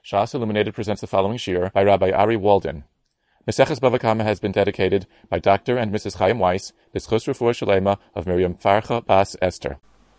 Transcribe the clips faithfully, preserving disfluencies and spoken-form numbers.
Shas Illuminated presents the following shir by Rabbi Ari Walden. Meseches Bava Kama has been dedicated by Doctor and Missus Chaim Weiss, B'schus Refuah Shalema of Miriam Farcha Bas Esther.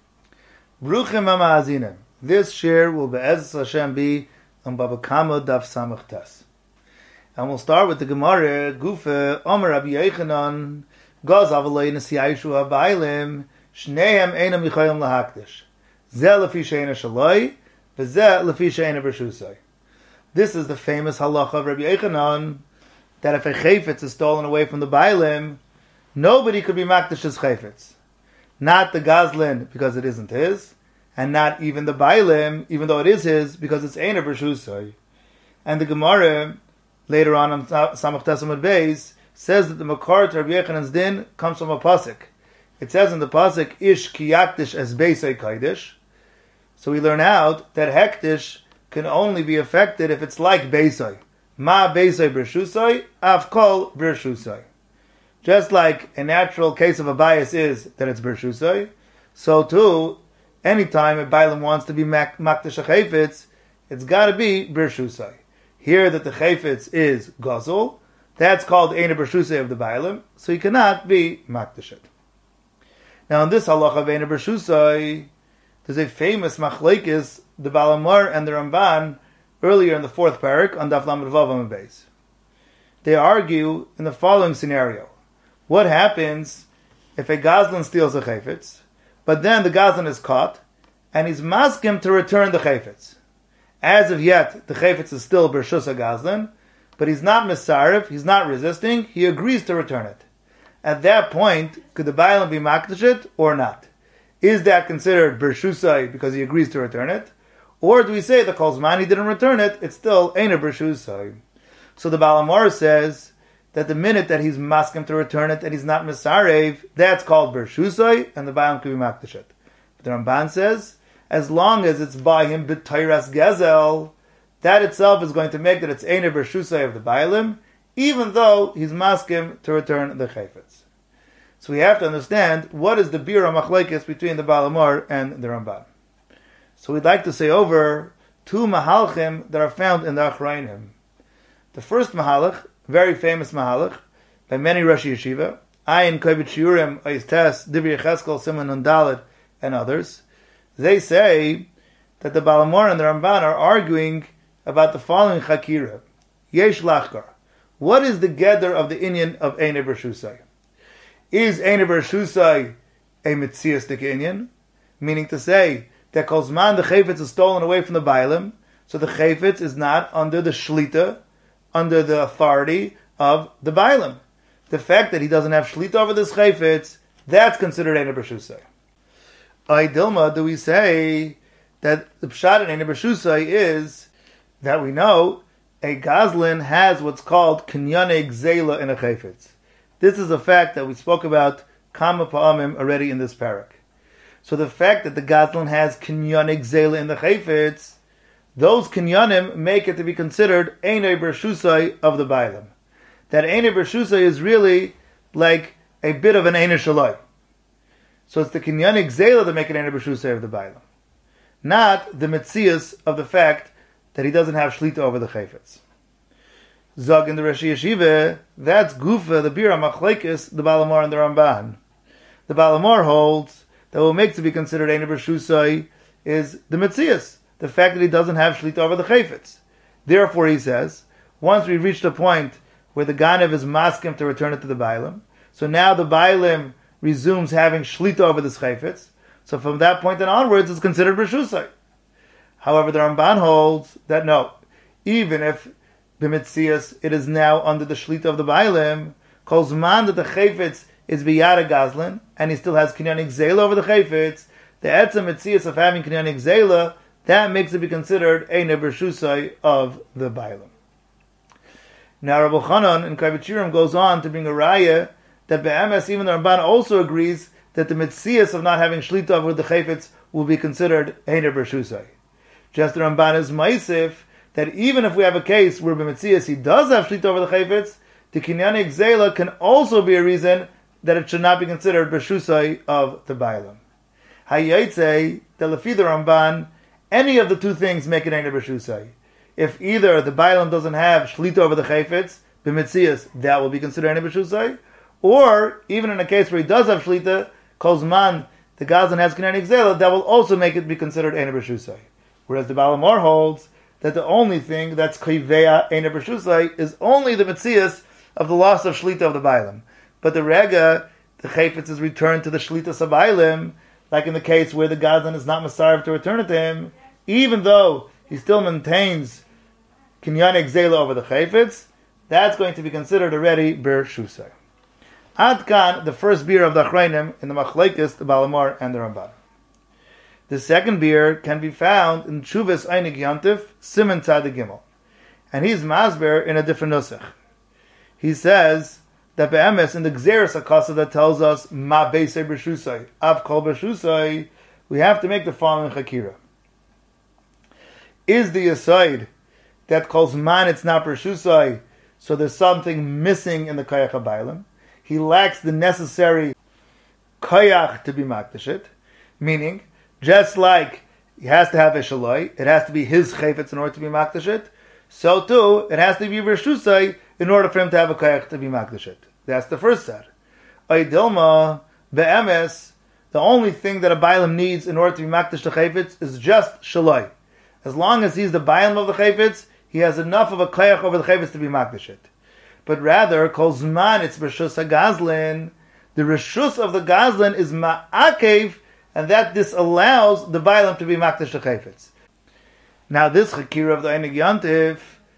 Bruchim HaMa'azinim. This shir will be'ezus Hashem be on Bava Kama Daf Samach Tes. And we'll start with the Gemara, Gufe, Omer Rabbi Yechanan, Gaz Avalei Nesi Yeshua Bailim, Shnehem Eina Michayim Lahakdish. Zeh Lefi Sheina Shaloi, V'zeh Lefi Sheina Bershusai. This is the famous halacha of Rabbi Yechanan, that if a chayfetz is stolen away from the Bailim, nobody could be makdish his chayfetz. Not the Gazlin, because it isn't his, and not even the Bailim, even though it is his, because it's Eina Bershusai. And the Gemara, later on in Samach Tes Amud Beis, says that the makar to Rabbi Yechanan's din comes from a pasuk. It says in the pasuk, Ish ki yakdish es beisai kaidish. So we learn out that hektish can only be affected if it's like beisai. Ma beisai bershusai, av kol bershusai. Just like a natural case of a bias is that it's bershusai, so too, anytime a bailam wants to be mak- makdish a chayfetz, it's got to be bershusai. Here that the chayfetz is gazul, that's called eina bershusai of the bailam, so he cannot be makdish it. Now in this halacha of eina bershusai, there's a famous machlekes, the Baal HaMaor and the Ramban, earlier in the fourth parak on Daf Lamed Vav Amud Beis. They argue in the following scenario: what happens if a Gazlan steals a chayfetz, but then the Gazlan is caught, and he's maskim to return the chayfetz? As of yet, the chayfetz is still Bershus Gazlan, but he's not misarif, he's not resisting, he agrees to return it. At that point, could the Bailam be makdish it or not? Is that considered Bershusai because he agrees to return it? Or do we say the Kol Zman he didn't return it, it's still Eina Bershusai? So the Baal HaMaor says that the minute that he's maskim to return it and he's not misarev, that's called Bershusai, and the Bailam could be makdish it. But the Ramban says, as long as it's by him b'tayras gezel, that itself is going to make that it's Eina Bershusai of the Bailam, even though he's maskim to return the chayfetz. So we have to understand what is the bira machlekes between the Baal HaMaor and the Ramban. So we'd like to say over two mahalchim that are found in the Achrayim. The first mahalach, very famous mahalach, by many Rashi Yeshiva, Ayin Kovet Shiurim, Ois Tes, Dibri Yecheskel, Simon Nundalet, and others, they say that the Baal HaMaor and the Ramban are arguing about the following chakira. Yesh lachkar. What is the gather of the inyan of Eina Bershusai? Is Eina Bershusai a mitziastic inyan? Meaning to say that Kol Zman the chayfetz is stolen away from the Bailam, so the chayfetz is not under the shlita, under the authority of the Bailam. The fact that he doesn't have shlita over this chayfetz, that's considered Eina Bershusai. Ay Dilma, do we say that the pshat in Eina Bershusai is that we know a Gazlin has what's called kinyane gzela in a chayfetz. This is a fact that we spoke about kama pa'amim already in this parak. So the fact that the Gazlan has kinyane gzela in the chayfetz, those kinyanim make it to be considered einay bershusai of the bailam. That einay bershusai is really like a bit of an einay shaloi. So it's the kinyane gzela that make it einay bershusai of the bailam, not the mitzias of the fact that he doesn't have shlita over the chayfetz. Zog in the Rashi Yeshiva, that's gufa, the bira machlekes, the Baal HaMaor and the Ramban. The Baal HaMaor holds that what makes it be considered Eina Bershusai is the mitzias, the fact that he doesn't have shlita over the chayfetz. Therefore, he says, once we've reached a point where the Ganev is maskim to return it to the Bailam, so now the Bailam resumes having shlita over this chayfetz, so from that point and onwards, it's considered Bershusai. However, the Ramban holds that no, even if b'mitzias it is now under the shlita of the Bailam, Kol Zman that the chayfetz is biyad Gazlan, and he still has kinyanik zela over the chayfetz, the etzem mitzias of having kinyanik zela, that makes it be considered Eina Bershusai of the Bailam. Now Rabbi Chanan in Kovet Shiurim goes on to bring a raya that be'emes even the Ramban also agrees that the mitzias of not having shlita over the chayfetz will be considered Eina Bershusai. Just the Ramban is ma'isif that even if we have a case where b'mitzias he does have shlita over the chayfetz, the kinyanik zela can also be a reason that it should not be considered bershusai of the bailam. Hayaitze, the lefi the Ramban, any of the two things make it eina bershusai. if either the Bailam doesn't have Shlita over the Chayfetz, b'mitzias, that will be considered Ein B'Shusai, or even in a case where he does have Shlita, Kol Zman, the Gazlan has Kinyan Exela, that will also make it be considered Ein B'Shusai. Whereas the Baal Amor holds that the only thing that's Chivea Ein B'Shusai is only the mitzias of the loss of Shlita of the Bailam. But the Rega, the Chayfetz is returned to the Shlita Sabailim, like in the case where the Gazlan is not Masarif to return it to him, even though he still maintains Kinyan Exela over the Chayfetz, that's going to be considered already Ber Shusai. Ad Kan, the first beer of the Achrayim in the Machlekes, the Baal Amor, and the Ramban. The second beer can be found in Chuvas Einig Yantif, Siman Tzad Gimel. And he's Masber in a different nusach. He says that Be'emes, in the Gzeres HaKasa that tells us Ma Beisei B'Shusai, Av Kol B'Shusai, we have to make the following Chakira. Is the aside that calls man it's not B'Shusai, so there's something missing in the Kayach HaBailam? He lacks the necessary Kayach to be Makdashit, meaning, just like he has to have a Shaloi, it has to be his Chayfetz in order to be Makdashit, so too, it has to be B'Shusai in order for him to have a Kayach to be Makdashit. That's the first set. Oidilma, Be'emes, the only thing that a Bailam needs in order to be Makdash the Chayfetz is just Shaloi. As long as he's the Bailam of the Chayfetz, he has enough of a Kayach over the Chayfetz to be Makdashit. But rather, Kol Zman, it's Rishus HaGazlin. The Rishus of the Gazlin is Ma'akev, and that disallows the Bailam to be Makdash the Chayfetz. Now this Chakira of the Einig Yantif,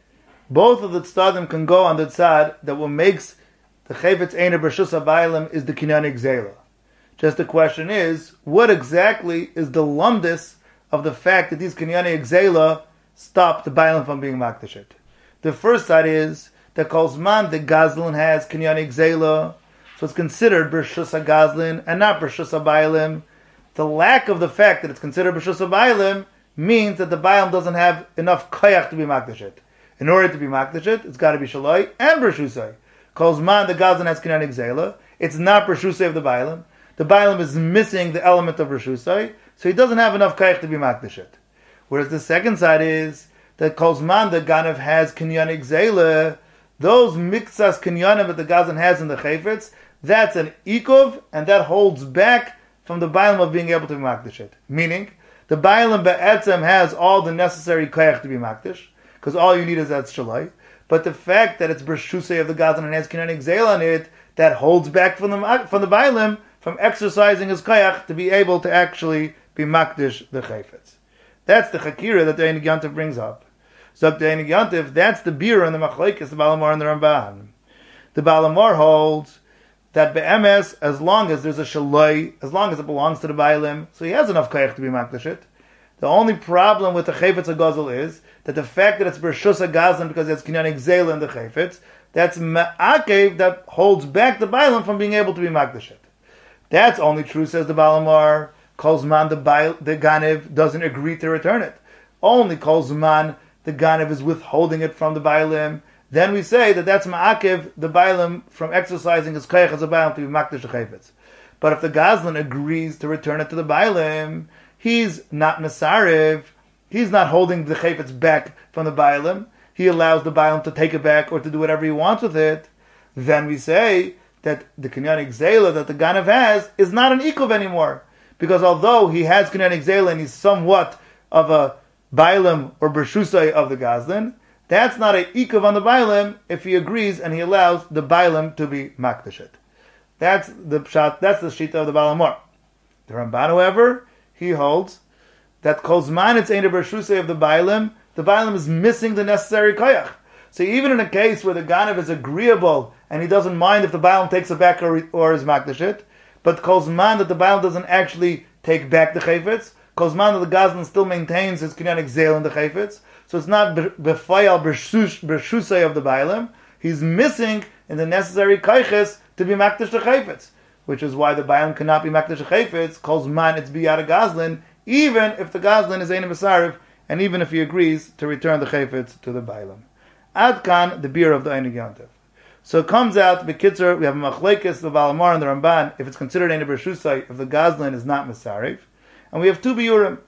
both of the Tzadim can go on the Tzad that what makes the Chayfetz Einer Rishus HaBailam is the Kinyan Exela. Just the question is, what exactly is the lumdis of the fact that these Kinyan Exela stop the Bailam from being Makdashit? The first side is that calls man the Gazlan has Kinyan Exela, so it's considered B'Rishus HaGazlin and not B'Rishus HaBailim. The lack of the fact that it's considered B'Rishus HaBailim means that the Bailam doesn't have enough Kayach to be Makdashit. In order to be Makdashit, it's got to be Shaloi and B'Rishusai. Calls man the Gazlan has Kinyan Exela. It's not B'Rishusai of the Bailam. The Bailam is missing the element of B'Rishusai, so he doesn't have enough Kayach to be Makdashit. Whereas the second side is that calls man the Ganav has Kinyan Exela. Those mixas kinyanim that the Gazlan has in the Chayfetz, that's an ikov, and that holds back from the Bailam of being able to be Makdashit. Meaning, the Bailam be'etzem has all the necessary Kayach to be Makdash, because all you need is that Shalai. But the fact that it's B'Rishusai of the Gazlan and has Kinyan Exela on it, that holds back from the from the Bailam from exercising his Kayach to be able to actually be Makdash the Chayfetz. That's the Chakira that the Einig Yantiv brings up. So the Einig Yantiv, that's the beer in the Machlekes, the Baal Amor and the Ramban. The Baal Amor holds that Be'emes, as long as there's a Shaloi, as long as it belongs to the Bailim, so he has enough Kayach to be Makdashit. The only problem with the Chayfetz HaGazal is that the fact that it's B'Rishus HaGazlan because it's Kinyan Exela in the Chayfetz, that's Ma'akev that holds back the Bailim from being able to be Makdashit. That's only true, says the Baal Amor. Kol Zman, the, Bail, the Ganev doesn't agree to return it. Only Kol Zman, the Ganev is withholding it from the Bailim. Then we say that that's Ma'akev, the Bailim, from exercising his Kayach as a Bailim to be Makdash the Chayfetz. But if the Gazlan agrees to return it to the Bailim, he's not Mesarev, he's not holding the Chayfetz back from the Bailim, he allows the Bailim to take it back or to do whatever he wants with it. Then we say that the Kinyan Exela that the Ganev has is not an Ikov anymore. Because although he has Kinyan Exela and he's somewhat of a Bailim or B'Rishusai of the Gazlan, that's not a Ikov on the Bailim if he agrees and he allows the Bailim to be Makdashit. That's the pshat, that's the shita of the Baal Amor. The Ramban, however, he holds that Kol Zman it's Ein B'Rishusai of the Bailim, the Bailim is missing the necessary Kayach. So even in a case where the Ganev is agreeable and he doesn't mind if the Bailim takes it back or, or is Makdashit, but Kol Zman that the Bailim doesn't actually take back the Chayfetz, Kol Zman that the Gazlan still maintains his Kinyan Exela in the Chayfetz, so it's not B'Fayal B'Rishusai of the Bailim, he's missing in the necessary Kayches to be Makdash the Chayfetz, which is why the Bailim cannot be Makdash the Chayfetz, Kol Zman it's Biyad Gazlan, even if the Gazlan is Ein B'Sarev, and even if he agrees to return the Chayfetz to the Bailim. Ad Kan, the beer of the Einig Yantiv. So it comes out, B'Kitzer, we have a Machlekes, the Baal Amor and the Ramban, if it's considered Ein B'Rishusai, if the Gazlan is not Mesarev. And we have two biurim.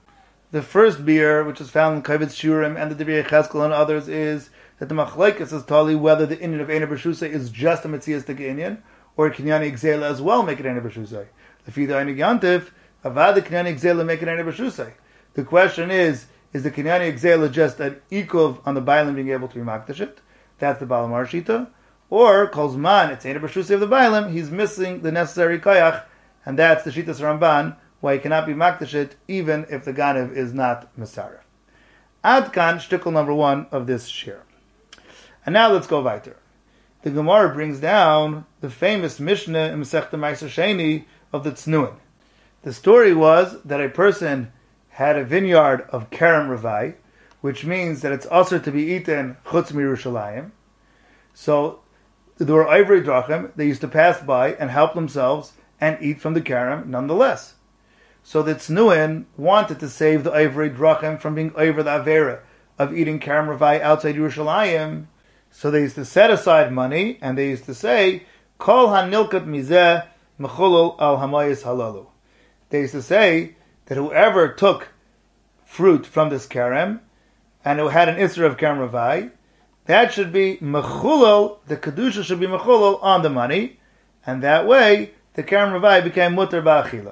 The first beer, which is found in Kavitz Shurim and the Divrei Cheskel and others, is that the Machlekes is tali whether the Inyan of Einer B'Shusay is just a Metziastic Inyan, or Kinyani Gzela as well make it Einer B'Shusay. The Fida Einig Yantiv, Avad the Kinyani Gzela make it Einer B'Shusay. The question is, is the Kinyani Gzela just an Ikov on the Bailam being able to be Makdashit? That's the Baal Marshita. Or, Kolzman, it's Einer B'Shusay of the Bailam, he's missing the necessary Kayach, and that's the Shitas Ramban, why he cannot be Makdashit even if the Ganev is not Mesaref. Adkan, shtickle number one of this shir. And now let's go weiter. The Gemara brings down the famous Mishnah in Masechta Meiser Sheni of the Tznuin. The story was that a person had a vineyard of Kerem Ravai, which means that it's also to be eaten Chutz Mirushalayim. So there were Ivory Drachim, they used to pass by and help themselves and eat from the Kerem nonetheless. So the Tznuin wanted to save the Ivory Drachim from being over the Avera of eating Kerem Ravai outside Yerushalayim. So they used to set aside money, and they used to say, Kol hanilkat mizeh mechulul al hamayis halalu. They used to say that whoever took fruit from this Kerem, and who had an Isra of Kerem Ravai, that should be mechulul, the Kedusha should be mechulul on the money, and that way the Kerem Ravai became mutter ba'achila.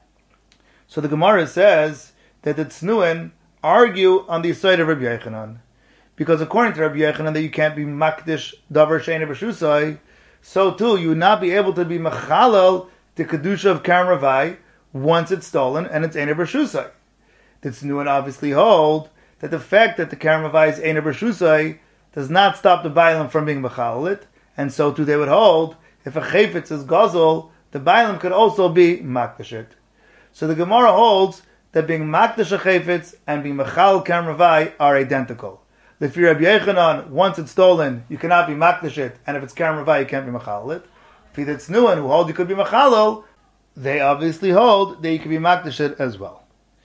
So the Gemara says that the Tznuin argue on the side of Rabbi Yochanan. Because according to Rabbi Yochanan that you can't be makdish davar she'eina b'shusai, so too you would not be able to be mechalal the kedusha of Kerem Ravai once it's stolen and it's eina b'shusai. The Tznuin obviously hold that the fact that the Kerem Ravai is eina b'shusai does not stop the bailam from being mechalal it, and so too they would hold if a chayfetz is gazol, the bailam could also be makdish it. So the Gemara holds that being makdish a chayfetz and being mechal Kerem Ravai are identical. If you're Rabbi Yochanan, once it's stolen, you cannot be makdish it, and if it's Kerem Ravai, you can't be mechalal it. If it's Tznuin, who hold you could be mechalal, they obviously hold that you could be makdish it as well.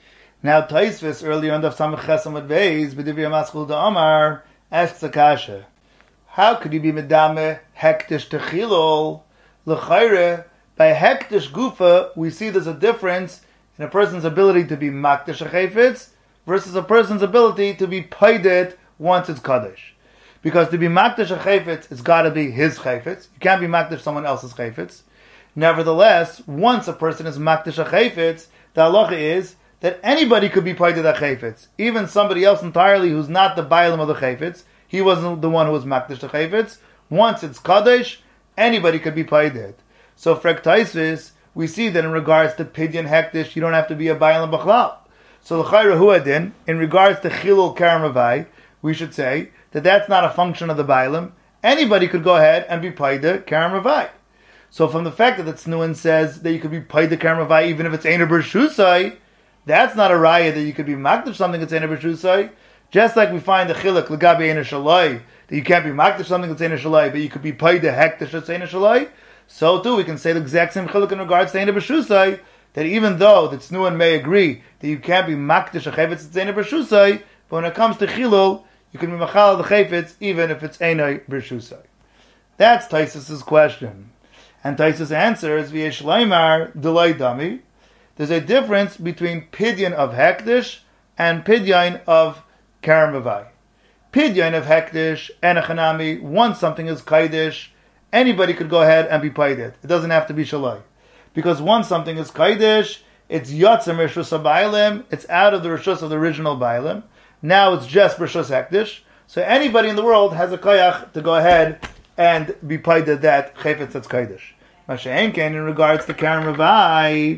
Now Taisvis, earlier on the Samach Chesam at Beis, B'divrei Maschul Da'amar, asks Akasha, how could you be medame hektish techilol? L'chayre, by hektish gufa, we see there's a difference in a person's ability to be makdish a chayfetz versus a person's ability to be paidet once it's kaddish. Because to be makdish a chayfetz, it's got to be his chayfetz. You can't be makdish someone else's chayfetz. Nevertheless, once a person is makdish a chayfetz, the halacha is that anybody could be paidet a chayfetz. Even somebody else entirely who's not the bailam of the chayfetz. He wasn't the one who was makdish a chayfetz. Once it's kaddish, anybody could be paidet. So for Taisvis, we see that in regards to pidyon hektish, you don't have to be a bailam b'chlal. So l'chayra huadin, in regards to chilul Kerem Ravai, we should say that that's not a function of the bailam. Anybody could go ahead and be paida Kerem Ravai. So from the fact that the Tznuin says that you could be paida Kerem Ravai even if it's eina b'shusai, that's not a raya that you could be makdish something that's eina b'shusai. Just like we find the chiluk l'gabi eina shalai, that you can't be makdish something that's eina shalai, but you could be paida hektish that's eina shalai. So too, we can say the exact same chiluk in regards to eina b'shusai, that even though the Tznuin may agree that you can't be makdish a chayfetz that's eina b'shusai, but when it comes to chilul, you can be machal the chayfetz even if it's eina b'shusai. That's Taisus' question. And Taisus answers, v'yesh laimar delay dami. There's a difference between pidyon of hektish and pidyon of Kerem Ravai. Pidyon of hektish and a chanami, once something is kaidish, anybody could go ahead and be paidet. It doesn't have to be shalai. Because once something is kaidish, it's yotzem rishus bailim, it's out of the rishus of the original bailim. Now it's just rishus hektish. So anybody in the world has a koyach to go ahead and be paidet that chayfetz that's kaidish. Masha'enken in regards to Kerem Ravai,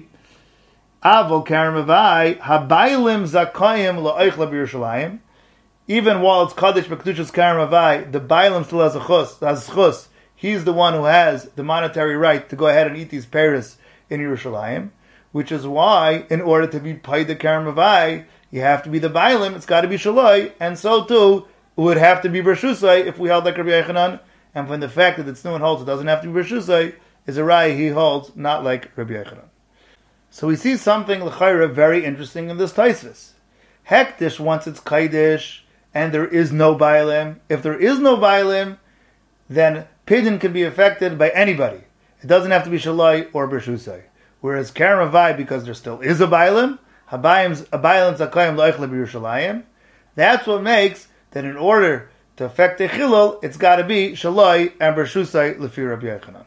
avol Kerem Ravai, habailim zakayim la'oichla b'Yerushalayim. Even while it's kaddish b'kedushas Kerem Ravai, the bailim still has a chus, has chus. He's the one who has the monetary right to go ahead and eat these pears in Yerushalayim, which is why, in order to be paid the Kerem Ravai, you have to be the bailim, it's got to be shaloi, and so too, it would have to be Bershusai if we held like Rabbi Yochanan, and from the fact that the Tznuin holds it doesn't have to be Bershusai, is a raya he holds, not like Rabbi Yochanan. So we see something, l'chayra, very interesting in this Taisvis. Hektish, once it's kaidish, and there is no bailim, if there is no bailim, then pidyon can be affected by anybody. It doesn't have to be shalai or bershusai. Whereas Kerem Ravai, because there still is a bailim, Habayim's Abayim Zakayim Loichle B'Yerushalayim. That's what makes that in order to affect the Chilul, it's got to be Shaloi and Bershusai Lefi Rabbi Yochanan.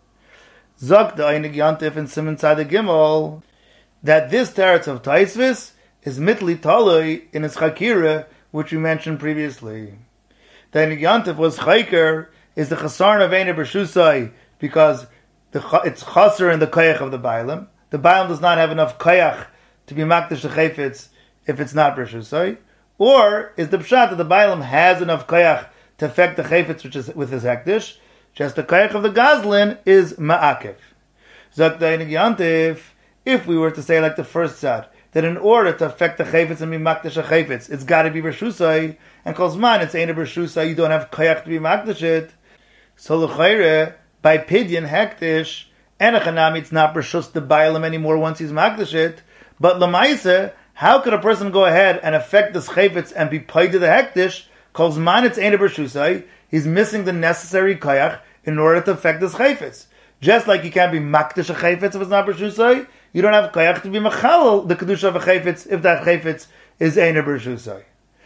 Zok the Einig Yantif and Simon Tzaddik Gimel that this teretz of Taisvis is mitli taloi in its chakira, which we mentioned previously. The Einig Yantif was chayker is the chasarn of Einer Bershusai because the, it's chaser in the koyach of the Bailam. The Bailam does not have enough koyach to be makdish the chayfetz if it's not Bershusai. Or is the pshat that the Bailam has enough koyach to affect the chayfetz which is with his hektish? Just the koyach of the Gazlin is ma'akev. Zok the Einig Yantif, if we were to say like the first side, that in order to affect the chayfetz and be makdish a chayfetz, it's got to be Bershusai, and calls man, it's ain't a Bershusai, you don't have koyach to be makdish it. So l'chayre, by pidyon hektish, and a chanami, it's not Bershus the Bailam anymore once he's makdish it, but l'maise, how could a person go ahead and affect this chayfetz and be paid to the hektish? Calls man, it's ain't a Bershusai, he's missing the necessary koyach in order to affect this chayfetz. Just like you can't be makdish a chayfetz if it's not Bershusai, you don't have koyach to be machal the kedusha of a chayfetz if that chayfetz is ein Bershusai.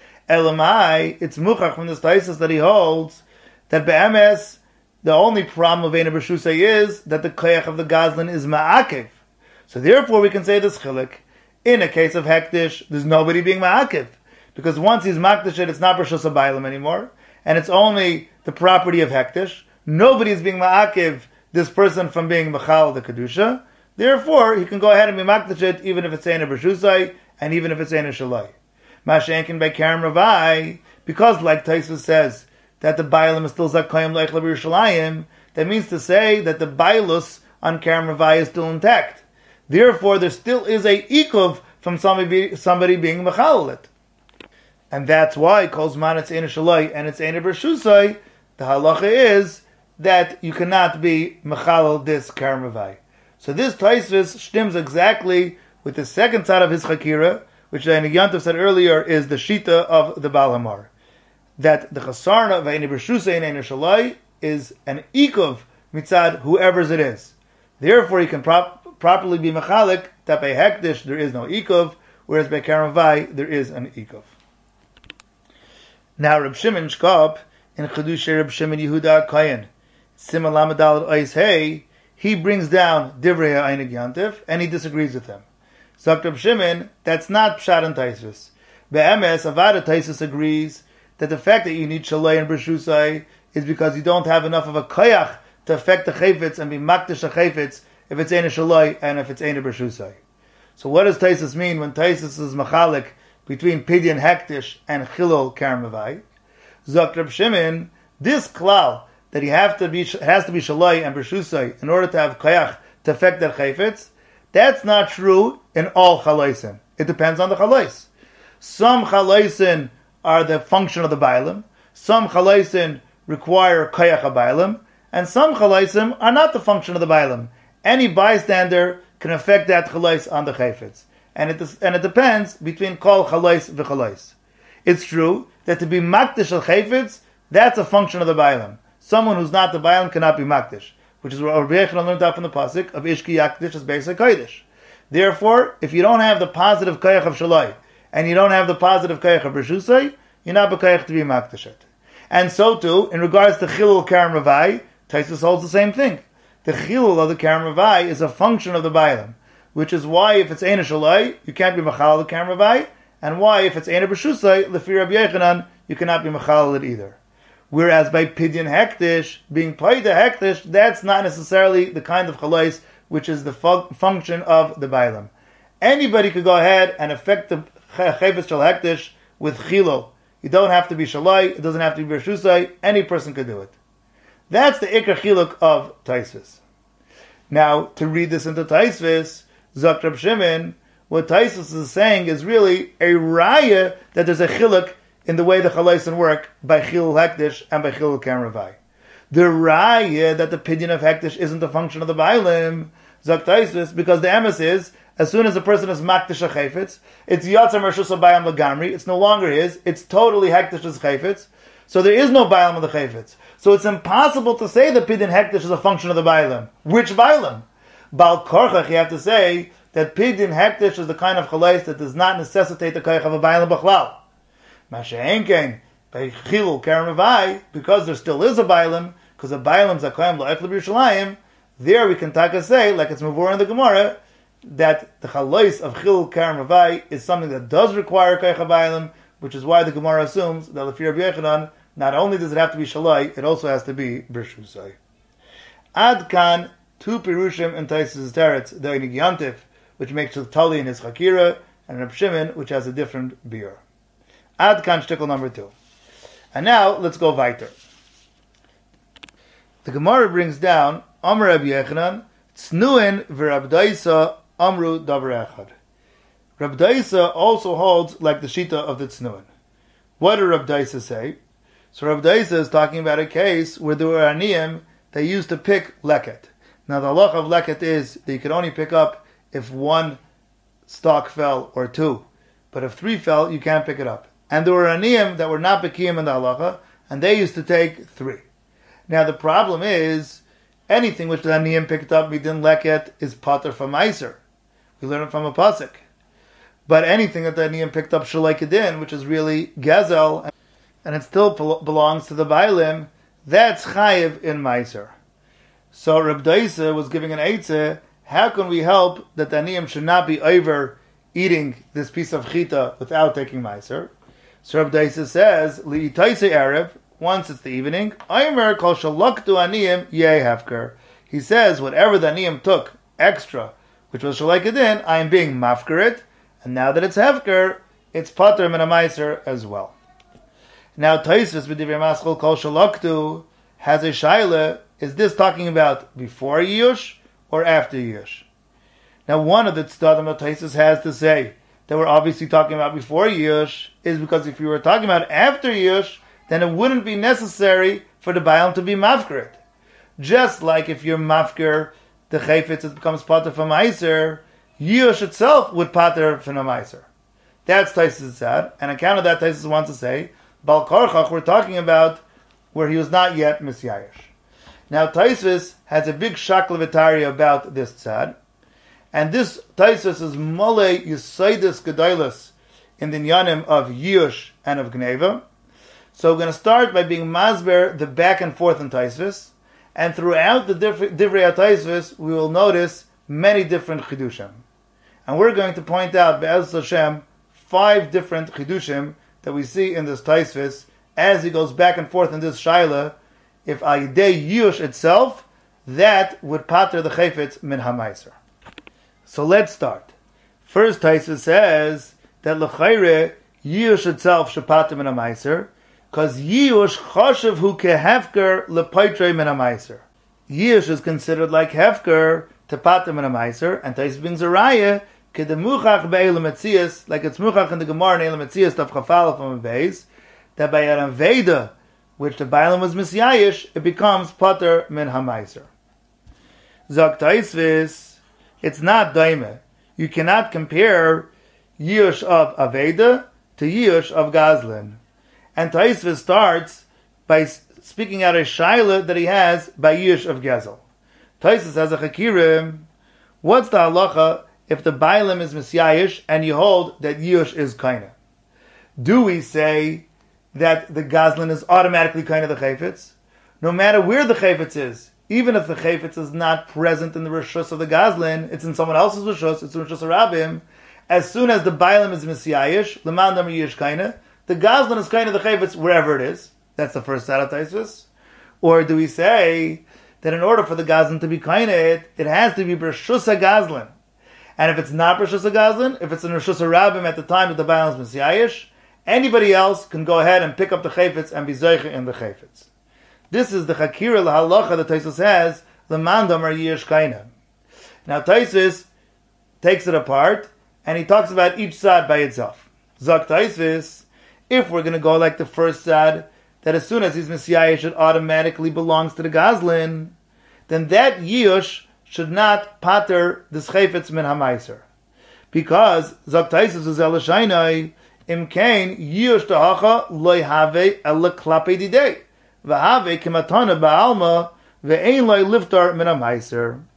Elamai, it's muchach from this taisus that he holds that be'emes the only problem of ein Bershusai is that the koyach of the Gazlin is ma'akev. So therefore we can say this chilik. In a case of hektish, there's nobody being ma'akev. Because once he's makdish it, it's not Bershus Bailam anymore, and it's only the property of hektish. Nobody is being ma'akev this person from being machal the kedusha. Therefore, he can go ahead and be makdish it even if it's ein Bershusai and even if it's ein Shalai. Mashenkin by Karam Ravai, because like Taisus says that the Bailam is still Zakayim Leichel B'Yerushalayim, that means to say that the Bailus on Karam Ravai is still intact. Therefore, there still is a ikuv from somebody, somebody being machal it. And that's why it calls man it's ein Shalai and it's ein Bershusai. The halacha is that you cannot be machal this Karam Ravai. So this Taisvis stems exactly with the second side of his chakira, which the Einig Yantif said earlier is the shita of the Baal Hamar. That the chasarna of ein Bershusai and ein Shalai is an ikuv mitzad whoever's it is. Therefore, he can prop, properly be machalik that by hektish there is no ikuv, whereas by Karam Ravai there is an ikuv. Now Reb Shimon Shkop in Chedushay Reb Shimon Yehuda Kayin Simon Lamadal Ois Hey, he brings down Divrei Einig Yantif and he disagrees with him. So Reb Shimon, that's not Pshat and Taisvis. Be'emes, Avada Taisus agrees that the fact that you need Shalai and Bershusai is because you don't have enough of a koyach to affect the chayfetz and be makdish a chayfetz if it's ein Shalai and if it's ein Bershusai. So what does Taisus mean when Taisus is machalik between Pidyon Hektish and Chilul Karam Ravai? Zok Reb Shimon, this klal that he have to be has to be Shalai and Bershusai in order to have koyach to affect that chayfetz, that's not true in all chalaisim. It depends on the chalais. Some chalaisim are the function of the Bailam, some chalaisim require koyach a Bailam, and some chalaisim are not the function of the Bailam. Any bystander can affect that chalais on the chayfetz. And it, and it depends between kol chalais v'chalais. It's true that to be makdish al chayfetz, that's a function of the Bailam. Someone who's not the Bailam cannot be makdish, which is what Rabbi Yochanan learned out from the pasuk of Ishki Yakdish as basic kodesh. Therefore, if you don't have the positive koyach of Shalai, and you don't have the positive koyach of Bershusai, you're not b'koyach to be makdish it. And so too, in regards to Chilul Karam Ravai, Taisus holds the same thing. The Chilul of the Karam Ravai is a function of the Bailam, which is why if it's ein Shalai, you can't be machal the Karam Ravai, and why if it's ein Bershusai, lefi Rabbi Yochanan, you cannot be machal it either. Whereas by Pidyon Hektish, being paid to Hektish, that's not necessarily the kind of chalais which is the fu- function of the Bailam. Anybody could go ahead and affect the Chayfetz Shal Hektish with Chilul. You don't have to be Shalai, it doesn't have to be Bershusai, any person could do it. That's the Ikar Chiluk of Taisvis. Now, to read this into Taisvis, Zok Reb Shimon, what Taisvis is saying is really a raya that there's a Chiluk in the way the Chalaisin work by Chilul Hektish and by Chilul Karam Ravai. The raya that the Pidyon of Hektish isn't a function of the Bailim, Zok Taisvis, because the emes is, as soon as a person is makdish a chayfetz, it's Yatzar Mershus Bayam Lagamri, it's no longer his, it's totally Hektish's chayfetz, so there is no Bailam of the chayfetz. So it's impossible to say that Pidyon Hektish is a function of the Bailam. Which Bailam? Bal Korchach, you have to say, that pidin hektish is the kind of chalais that does not necessitate the koich of a bailam b'chlal. Masha'enkein, by chilul keren mavai, because there still is a bailam, because a bailam is a koyim la'ech l'Yerushalayim, there we can taka say, like it's mavur in the Gemara, that the chalais of chilul keren mavai is something that does require koich of bailam, which is why the Gemara assumes that l'fi Rabbi Yochanan, not only does it have to be shalai, it also has to be b'rshusai. Ad kan, two pirushim in Taisus Teretz, the Einig Yantif, which makes Tali in his Chakira, and Reb Shimon, which has a different beer. Ad kan shtickle number two. And now, let's go weiter. The Gemara brings down, Amr Rabbi Yochanan, Tznuin v'Rab Daisa Amru Davar Echad. Rab Daisa also holds like the Shita of the Tznuin. What did Rab Daisa say? So Rab Daisa is talking about a case where there were aniyim, they used to pick leket. Now the halacha of leket is that you could only pick up if one stalk fell or two. But if three fell, you can't pick it up. And there were aniyim that were not bekiyim in the halacha, and they used to take three. Now the problem is, anything which the aniyim picked up midin leket is pater from meiser. We learn it from a pasuk. But anything that the aniyim picked up shalai kedin, which is really gezel, and it still belongs to the bailim, that's chayiv in meiser. So Reb Daisa was giving an eitzah, how can we help that the aniyim should not be over eating this piece of chita without taking meiser? So Reb Daisa says, Li'itaisa Erev, once it's the evening, Aymer kol shalaktu aniyim yeh hefker. He says, whatever the aniyim took extra, which was shalai kedin, I am being mafker, and now that it's hefker, it's pater min meiser as well. Now Taisvis b'divrei maschil kol shalaktu has a shaila. Is this talking about before Yush or after Yush? Now, one of the tzaddim of Taisus has to say that we're obviously talking about before Yush is because if you were talking about after Yush, then it wouldn't be necessary for the Bailam to be mafkeret. Just like if you're mafker, the chayfetz, it becomes pater from Meiser, Yush itself would pater from Meiser. That's Taisus said, and on account of that, Taisus wants to say, Bal Karchach, we're talking about where he was not yet Misyayish. Now, Taisvis has a big shaklavitari about this tzad, and this Taisvis is mole yisaidus gedailas in the nyanim of Yush and of Gneva. So we're going to start by being masber the back and forth in Taisvis, and throughout the divrei Taisvis we will notice many different chidushim, and we're going to point out be'ez Hashem five different chidushim that we see in this Taisvis as he goes back and forth in this shaila. If ayidei yush itself, that would pater the chayfetz min hamaiser. So let's start. First, Taisa says that l'chayre yush itself should pater min hamaiser, because yush choshev hu kehefker lepaitre min hamaiser. Yush is considered like hefker to pater min hamaiser, and Taisa brings a raya kedemuchach be'elam etzias, like it's muchach in the Gemara in elam etzias taf chafal from a base, that by an veda, which the Bailam was misyayish, it becomes pater min hamaiser. Zok Taisvis, it's not daime. You cannot compare Yush of Aveda to Yush of Gazlin. And Taisvis starts by speaking out a shaila that he has by Yush of Gezel. Taisvis has a chakirim. What's the halacha if the Bailam is misyayish and you hold that Yush is kaina? Do we say that the Gazlin is automatically kind of the Chayfetz? No matter where the Chayfetz is, even if the Chayfetz is not present in the Rishus of the Gazlin, it's in someone else's Rishus, it's in Rishus Rabim, as soon as the Bailam is Messiahish, Leman Damar Yish Kaina, the Gazlin is kind of the Chayfetz wherever it is. That's the first side of Taisvis. Or do we say that in order for the Gazlin to be kind it, it has to be Rishus Gazlin? And if it's not Rishus Gazlin, if it's in Rishus Rabim at the time that the Bailam is Messiahish, anybody else can go ahead and pick up the chayfetz and be zeicha in the chayfetz. This is the chakira lahalacha that Taisus has, leman damar yish kaina. Now Taisus takes it apart and he talks about each side by itself. Zok Taisus, if we're going to go like the first side, that as soon as he's Messiah, it automatically belongs to the Gazlin, then that Yush should not pater this chayfetz min hamaiser. Because Zok Taisus is elashainai, Imkain Yush Tahacha Loi Have Ela Klape Didei Vahave Kimatana Baalma Ve'ein Loi Liftar Min Hamaiser.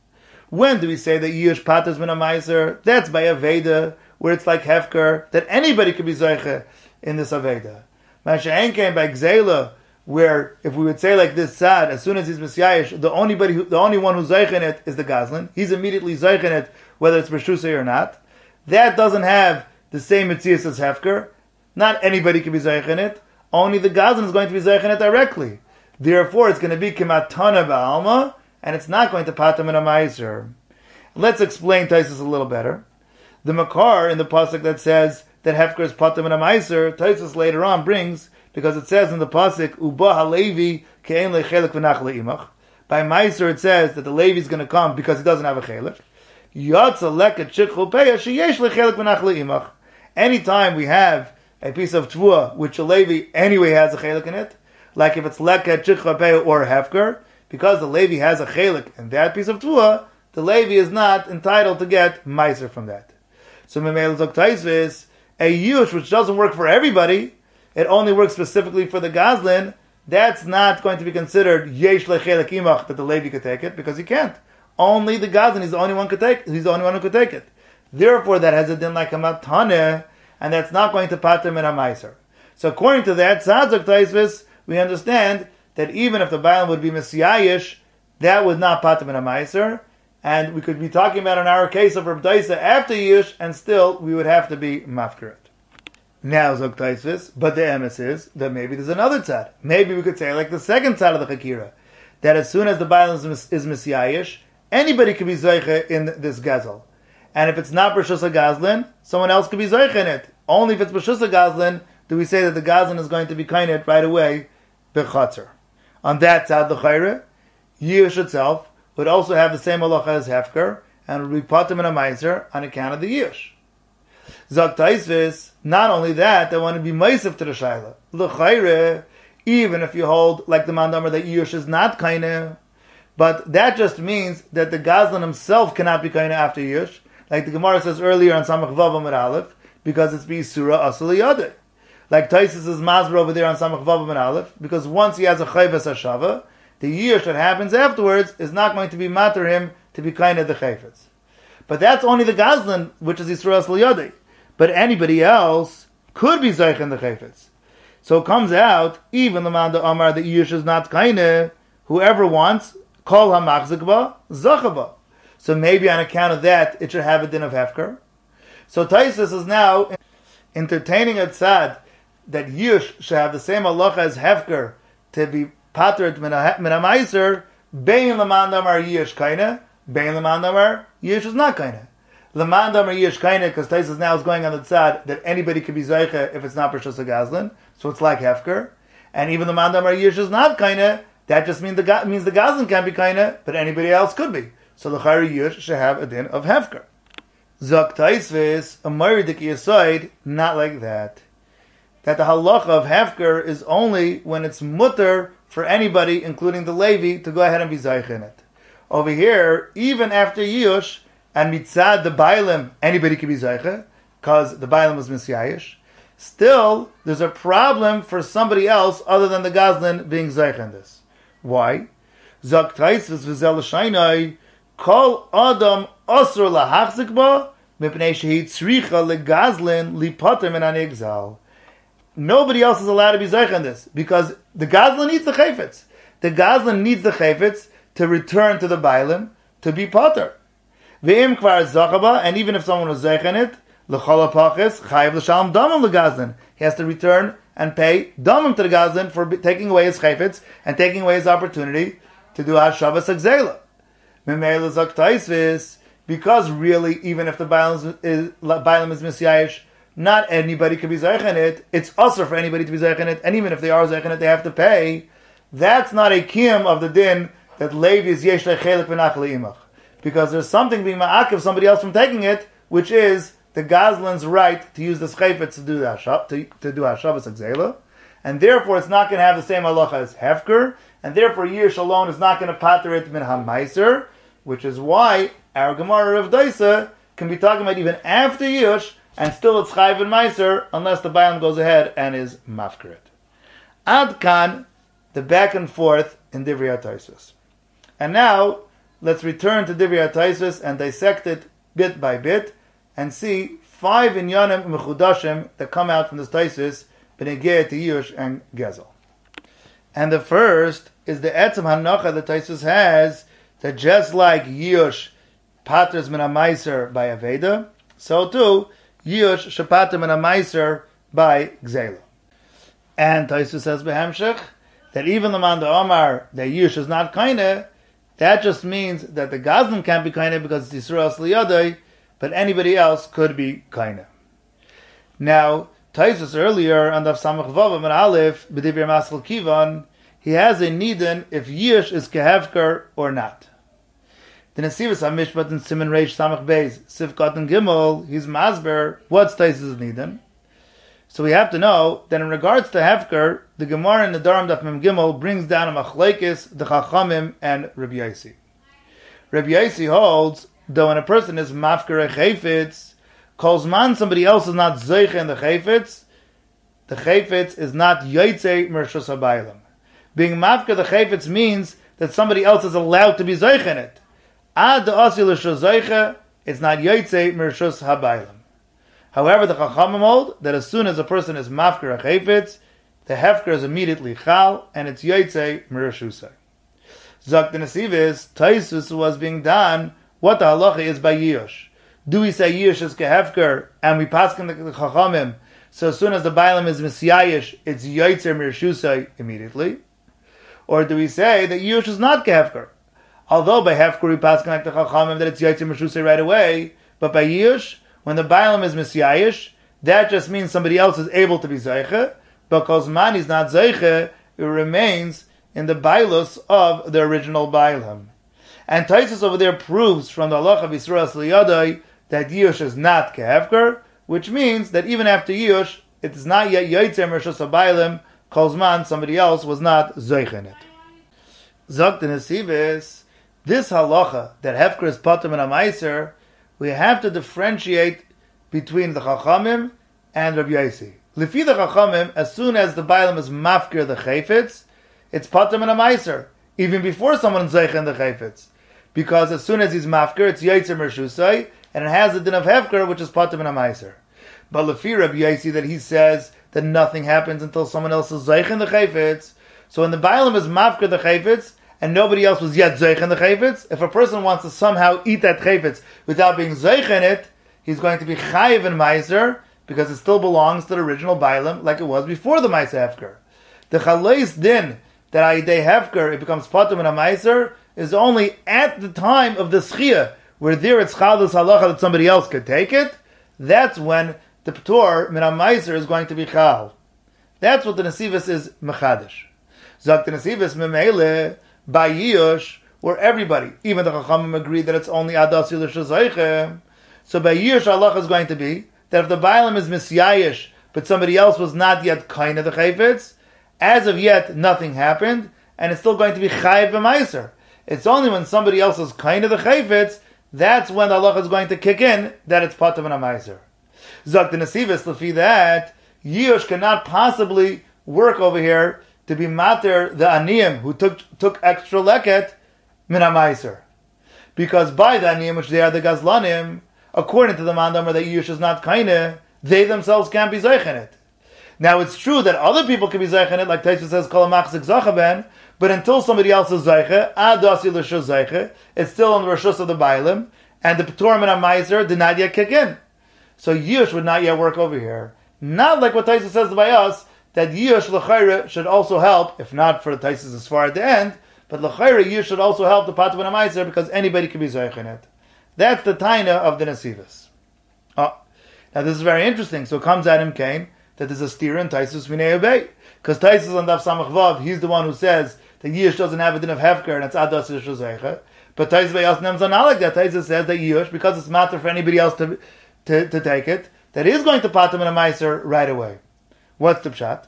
When do we say that Yush Paters Min HaMaiser? That's by Aveda, where it's like Hefker, that anybody could be Zeiche in this Aveda. Masha'en came by Gzela, where if we would say like this Sad, as soon as he's Messiahish, the only, who, the only one who's Zeiche in it is the Gazlan. He's immediately Zeiche in it, whether it's Rishusay or not. That doesn't have the same Metzias as Hefker. Not anybody can be Zeiche in it. Only the Gazlan is going to be Zeiche in it directly. Therefore, it's going to be Kimatana Ba'alma, and it's not going to Patam in a Meiser. Let's explain Taisus a little better. The Makar in the pasuk that says that Hefker is Patam in a Meiser, Taisus later on brings, because it says in the pasuk Uba HaLevi Ke'en Lechelek V'nach Le'imach. By Meiser it says that the Levi is going to come because he doesn't have a Chelek. Yatza Leket Shikchul Peah Sheyesh Lechelek V'nach Le'imach. Anytime we have a piece of Tvua which a Levi anyway has a Chelek in it, like if it's Leket Shikchul Peah or Hefker, because the Levi has a Chelek in that piece of Tvua, the Levi is not entitled to get Meiser from that. So Memel Zok Taisvis, a Yush which doesn't work for everybody, it only works specifically for the Gazlan, that's not going to be considered Yesh Lechelek Imach, that the Levi could take it, because he can't. Only the Gazlan, he's the only one could take he's the only one who could take it. Therefore that has a din like a Matane, and that's not going to pater min ha-meiser. So according to that, Tzadok Taisvis, we understand that even if the Bailam would be Messiahish, that would not pater min ha-meiser, and we could be talking about in our case of Reb Daisa after Yush, and still we would have to be mafkeret. Now Zok Taisvis, but the emes is that maybe there's another tzad. Maybe we could say like the second tzad of the Chakira, that as soon as the Bailam is, is Messiahish, anybody could be Zeiche in this Gezel. And if it's not B'Shus HaGazlan, someone else could be Zeiche in it. Only if it's B'Shus HaGazlan do we say that the Gazlan is going to be Kainet right away, B'Chatzer. On that tzad, the Chayre, Yush itself would also have the same halacha as Hefker, and would be Patam in a Meiser on account of the Yush. Zok Taisvis, not only that, they want to be Meisif to the Shaila. L'Chayre, even if you hold, like the Mandamar, that Yush is not Kaineh, but that just means that the Gazlan himself cannot be Kaineh after Yush, like the Gemara says earlier on Samach Vav Amud Aleph, because it's B'Yisura Asal Yadeh. Like Taisus is Masber over there on Samach Vav Amud Aleph, because once he has a Chayvas Hashava, the Yush that happens afterwards is not going to be matter him to be Kaineh the Chayvas. But that's only the Gazlan, which is Yisura Asal Yadeh. But anybody else could be Zeich in the Chayvas. So it comes out, even the man the Amar, the Yush is not Kaineh, whoever wants, Kol HaMachzik Zachaba. So maybe on account of that, it should have a din of Hefker. So Taisus is now entertaining a tzad that Yush should have the same halacha as Hefker to be patert min ha-meiser, bein l'man damar Yush kaineh, bein l'man damar Yush is not kaineh. L'man damar Yush kaineh, because Taisus now is going on the tzad that anybody can be Zeiche if it's not B'Shus HaGazlan, so it's like Hefker. And even l'man damar Yush is not kaineh, that just means the, means the Gazlan can't be kaineh, but anybody else could be. So the Chayri Yush should have a din of Hefker. Zok Taisvis, a Moridik Yesoid, not like that. That the halacha of Hefker is only when it's mutter for anybody, including the Levi, to go ahead and be Zeich in it. Over here, even after Yush, and Mitzad the Bailam, anybody can be Zeiche, because the Bailam was Messiahish. Still, there's a problem for somebody else other than the Gazlan being Zeich in this. Why? Zok Taisvis v'zel shainai, Kol Adam Asur lahachzik ba, mipnei shehi tzricha legazlin lipater min hanigzal. Nobody else is allowed to be zeich on this, because the Gazlan needs the chayfetz. The Gazlan needs the chayfetz to return to the Bailim, to be pater. Ve'im kvar zachaba, and even if someone was zeich on it, l'chol ha'pachis, chayiv l'shalom damim legazlin. He has to return and pay damim to the Gazlan for taking away his chayfetz, and taking away his opportunity to do hashavas ha'gzela. Because really, even if the Bailam is, Bailam is Messiahish, not anybody can be Zeich in it. It's also for anybody to be Zeich in it, and even if they are Zeich in it, they have to pay. That's not a kiyum of the din that Levi is Yesh Lechelek V'nach Le'imach. Because there's something being ma'akiv somebody else from taking it, which is the Gazlan's right to use the chayfetz to do the hashav, to, to do hashavas ha'gzela, and therefore it's not going to have the same halacha as Hefker, and therefore Yush alone is not going to pater it min ha-meiser, which is why our Gemara of Daisa can be talking about even after Yush, and still it's Chayv and Meiser, unless the Bailam goes ahead and is mafkeret. Ad kan, the back and forth in Divrei Taisus. And now, let's return to Divrei HaTosfos and dissect it bit by bit and see five inyanim mechudashim that come out from this Tosfos b'negei to Yush and Gezel. And the first is the etzem hanacha that Tosfos has, that just like Yush paters min ha-meiser by Aveda, so too Yush shepater min ha-meiser by Gzela. And Tosfos says b'hemshech that even the man the Omar that Yush is not kaineh, that just means that the Gazlan can't be kaineh because it's Yisrael Sliyadai, but anybody else could be kaineh. Now, Tosfos earlier on Daf Samach Vav and Aleph b'Divrei Masel Kivan, he has a nidin if Yush is kehefker or not. The Nesivos HaMishpat in Siman Reish Samach Beis Sifkat and Gimel, he's masber what's Tosfos nidin. So we have to know that in regards to Hefker, the Gemara in the Daram Daf Mem Gimel brings down a machlekes, the Chachamim, and Rabbi Yosi. Rabbi Yosi holds, though when a person is mafker a chayfetz, calls man somebody else is not zeiche in the chayfetz, the chayfetz is not yotzei mershus habaylam. Being mafker the chayfetz means that somebody else is allowed to be zeiche in it. Ad the asi l'shus zeiche, it's not yotzei mershus habaylam. However, the Chachamim hold that as soon as a person is mafker a chayfetz, the hefker is immediately chal, and it's yotzei mershusai. Zok the Nesivos, Tosfos was being done, what the halacha is by Yush. Do we say Yush is kehefker, and we pass in the Chachamim, so as soon as the Bailam is Messiahish, it's yotzei mershusai immediately? Or do we say that Yush is not kehefker? Although by hefker we pass like the Chachamim that it's yotzei mershusai right away, but by Yush, when the Bailam is Messiahish, that just means somebody else is able to be Zeiche, because man is not Zeiche, it remains in the Bailus of the original Bailam. And Tosfos over there proves from the halacha of Yisrael Sliyadai that Yush is not Kehefker, which means that even after Yush, it is not yet Yotzei Mershus HaBailam, because man, somebody else, was not Zeiche in it. Zok the Nesivos, this halacha, that Hefker is Pater and ha-meiser, we have to differentiate between the Chachamim and Rabbi Yosi. Lefi the Chachamim, as soon as the Bailam is mafkir the chayfetz, it's pater min ha-meiser, even before someone is zeicha in the chayfetz, because as soon as he's mafkir, it's yotzei mershusai, and it has the din of hefker, which is pater min ha-meiser. But lefi Rabbi Yosi, that he says that nothing happens until someone else is zeicha in the chayfetz. So when the Bailam is mafkir the chayfetz, and nobody else was yet zeich in the chayfetz, if a person wants to somehow eat that chayfetz without being zeich in it, he's going to be chayiv in meiser, because it still belongs to the original bailam, like it was before the meiser hefker. The chaleis din, that ayidei hefker, it becomes patur min ha-meiser, is only at the time of the schiyah, where there it's chalus halacha that somebody else could take it. That's when the patur min ha-meiser is going to be chal. That's what the Nesivos is mechadish. Zok the Nesivos memele, by Yush, where everybody, even the Chachamim, agree that it's only Adas Yulish Zeiche. So by Yush, Allah is going to be that if the Bailam is Messiahish, but somebody else was not yet kind of the Chayfetz, as of yet, nothing happened, and it's still going to be Chayiv B'maiser. It's only when somebody else is kind of the Chayfetz, that's when Allah is going to kick in, that it's Pater min ha-meiser. Zok the Nesivos, lefi that, Yush cannot possibly work over here to be mater the aniyim who took took extra leket min ha-meiser, because by the aniyim, which they are the gazlanim, according to the mandamar that Yush is not kaineh, they themselves can't be zeich in it. Now it's true that other people can be zeich in it, like Tosfos says kol ha-machzik zachaben, but until somebody else is zeiche, adasi l'shus zeiche, it's still on the reshus of the bailim, and the patur min ha-meiser did not yet kick in. So Yush would not yet work over here. Not like what Tosfos says by us, that Yush l'chayre should also help, if not for the Tosfos as far at the end, but l'chayre Yush should also help the patur min ha-meiser, because anybody can be zeich in it. That's the taina of the Nesivos. Oh, now this is very interesting. So it comes out in Cain that there's a steer in Tosfos Vinei Obey, because Tosfos on Daf Samach Vav, he's the one who says that Yush doesn't have a din of hefker and it's adas Yush zeicha. But Tosfos by Yosnem is not like that. Tosfos says that Yush, because it's matter for anybody else to to, to take it, that is going to patur min ha-meiser right away. What's the pshat?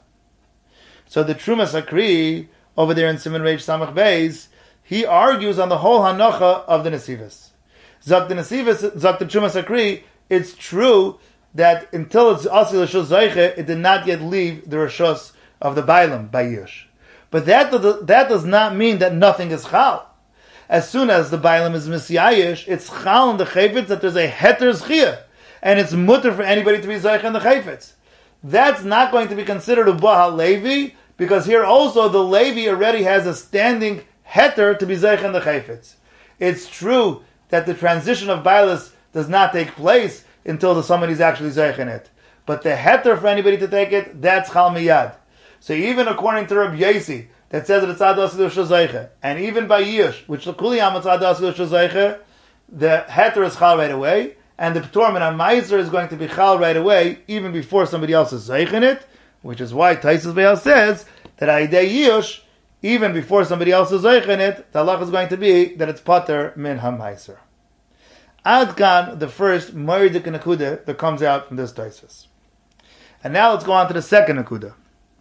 So the Trumas Akri over there in Siman Reish Samach Beis, he argues on the whole hanocha of the Nesivos. Zok the Nesivos, Zok the Trumas Akri, it's true that until it's Asi L'Shus Zeiche, it did not yet leave the Rishus of the Bailam by Yush. But that, that does not mean that nothing is Chal. as soon as the Bailam is Messiahish, it's chal in the chayfetz that there's a heter zchiyah, and it's mutter for anybody to be zeich in the chayfetz. That's not going to be considered Ubah Levi, because here also the Levi already has a standing heter to be zeich in the chayfetz. It's true that the transition of Bailas does not take place until the somebody is actually zeich in it. But the heter for anybody to take it, that's chal miyad. So even according to Rabbi Yasi, that says that it's adas l'shazeiche, and even by Yish, which l'kuliyam it's adas l'shazeiche, the heter is chal right away, and the p'tor min ha'maizer is going to be chal right away, even before somebody else is zeich in it, which is why Taisus Be'al says that aidei Yish, even before somebody else is zeich in it, the halach is going to be that it's pater min ha'maizer. Ad kan, the first moedik nakuda that comes out from this Taisus. And now let's go on to the second nakuda.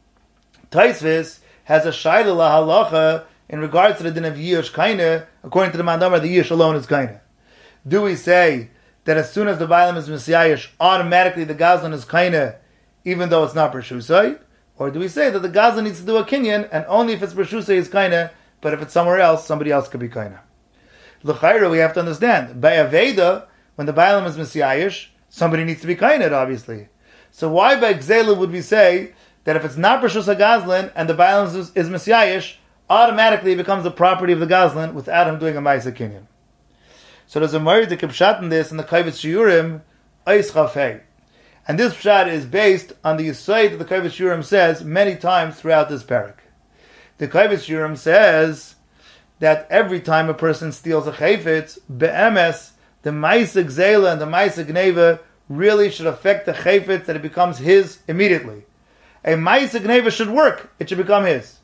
Taisus has a shayla halacha in regards to the din of Yish kaina. According to the Mandamar, the Yish alone is kaina. Do we say that as soon as the Bailam is Messiahish, automatically the Gazlan is kaina, even though it's not Bershusai? Or do we say that the Gazlan needs to do a kinyan, and only if it's Bershusai is kaina, but if it's somewhere else, somebody else could be kaina? L'chayra, we have to understand, by Aveda, when the Bailam is Messiahish, somebody needs to be kaina, obviously. So why by Gzela would we say that if it's not Bershus HaGazlan and the Bailam is, is Messiahish, automatically it becomes the property of the Gazlan without him doing a Maisa Kinyan? So there's a Mari to Kipshat in this in the Kaivet Shiurim, Eis Chafei. And this Pshat is based on the Yisayt that the Kaivet Shiurim says many times throughout this parak. The Kaivet Shiurim says that every time a person steals a Chayfetz, Be'emes, the Maisa Gzela and the Maisa Gneva really should affect the Chayfetz that it becomes his immediately. A Maisa Gneva should work, it should become his.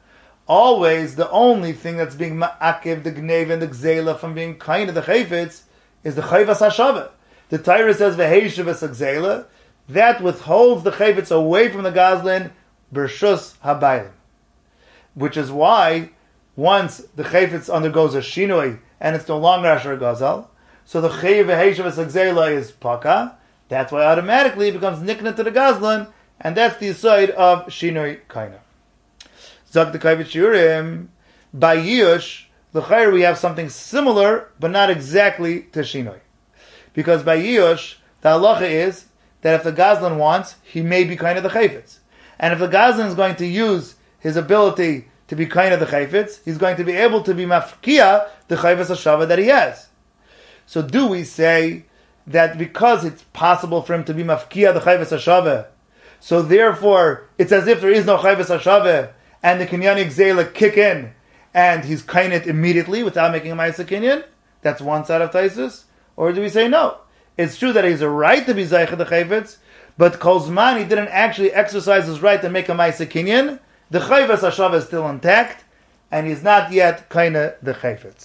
Always, the only thing that's being ma'akev, the Gneva and the Gzela from being kind of the Chayfetz is the Chayvas HaShaveh. The Torah says, V'heishuvas HaGzela, that withholds the Chayfetz away from the Gazlan, Bershus HaBailim. Which is why, once the Chayfetz undergoes a Shinoi, and it's no longer Asher Gazal, so the Chayv V'heishuvas HaGzela is Paka, that's why automatically it becomes Nikna to the Gazlan, and that's the side of Shinoi Kaina. Zak the Kaivet Shiurim, by Yush, l'chayr we have something similar, but not exactly to Shinoi. Because by Yush, the halacha is that if the Gazlan wants, he may be kind of the Chayfetz. And if the Gazlan is going to use his ability to be kind of the Chayfetz, he's going to be able to be mafkia the Chayfetz HaShavah that he has. So do we say that because it's possible for him to be mafkia the Chayfetz HaShavah, so therefore, it's as if there is no Chayvus HaShaveh, and the Kinyanik Zela kick in, and he's kainit immediately without making a Maisa Kinyan? That's one side of Taisus. Or do we say no? It's true that he has a right to be Zaycha the Chayvetz, but Kol Zman, he didn't actually exercise his right to make a Maisa Kinyan. The Chayvus HaShaveh is still intact, and he's not yet kaina the Chayvetz.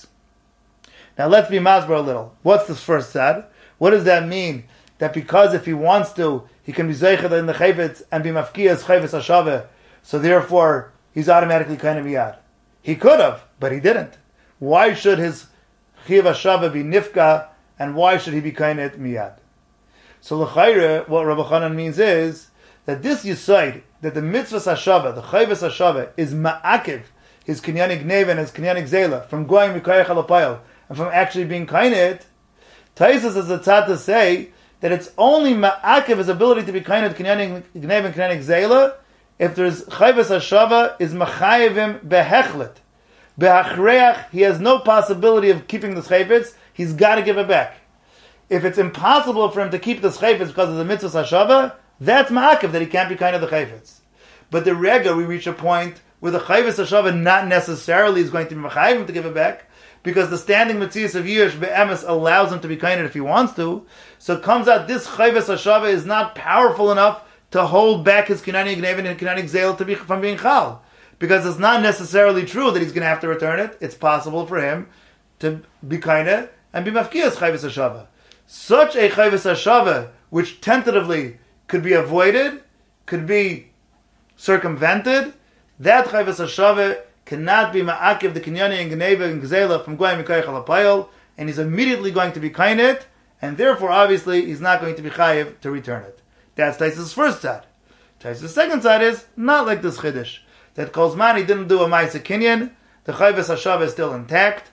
Now let's be masber a little. What's this first side? What does that mean? That because if he wants to, he can be zeicha in the chayvetz and be mafkiyas chayvetz hashaveh, so therefore he's automatically kind of miyad. He could have, but he didn't. Why should his chiyuv hashaveh be nifka, and why should he be kind of miyad? So l'chayre, what Rabbi Chanan means is that this yisoid, that the mitzvah hashaveh, the chayvetz hashaveh, is ma'akiv his kinyanik neva and his kinyanik zela from going mikayach alapayel and from actually being kind of. Taisus is a tzad to say that it's only ma'akiv his ability to be kind of kinyanik neva and kinyanik zela if there's chayvus hashava is machayevim behechlet. Behachreach, he has no possibility of keeping the chayvus, he's got to give it back. If it's impossible for him to keep the chayvus because of the mitzvah hashava, that's ma'akiv, that he can't be kind of the chayvus. But the rega, we reach a point where the chayvus hashava not necessarily is going to be machayevim to give it back, because the standing mitzvahs of Yish be'emes allows him to be kind if he wants to. So it comes out this chayvus hashava is not powerful enough to hold back his kinani gnevin and kinani gzeil to be from being chal, because it's not necessarily true that he's going to have to return it. It's possible for him to be kind and be mafkiyas chayvus hashava. Such a chayvus hashava, which tentatively could be avoided, could be circumvented, that chayvus hashava cannot be ma'akiv the kinyani and gneva and gzela from going mikayach alapayel, and he's immediately going to be kainit, and therefore obviously he's not going to be chayiv to return it. That's Taisus' first side. Taisus' second side is not like this chiddush that Kol Zman he didn't do a ma'aseh kinyan, the chayvus hashava is still intact,